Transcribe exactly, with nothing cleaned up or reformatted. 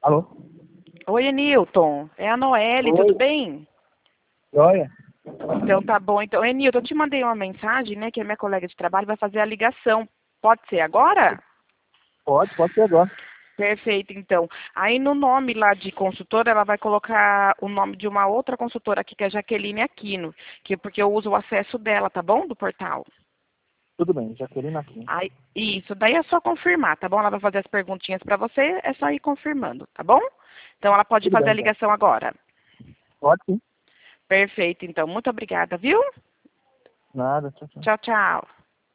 Alô? Oi, Nilton. É a Noelle, Oi. tudo bem? Joia? Então tá bom. Então, Oi, Nilton, eu te mandei uma mensagem, né, que a minha colega de trabalho vai fazer a ligação. Pode ser agora? Pode, pode ser agora. Perfeito, então. Aí no nome lá de consultora, ela vai colocar o nome de uma outra consultora aqui, que é a Jaqueline Aquino, que porque eu uso o acesso dela, tá bom? Do portal. Tudo bem, Jaqueline aqui. Aí, isso, daí é só confirmar, tá bom? Ela vai fazer as perguntinhas para você, é só ir confirmando, tá bom? Então ela pode Tudo fazer bem, a então. ligação agora. Pode sim. Perfeito, então. Muito obrigada, viu? Nada, tchau, tchau. Tchau, tchau.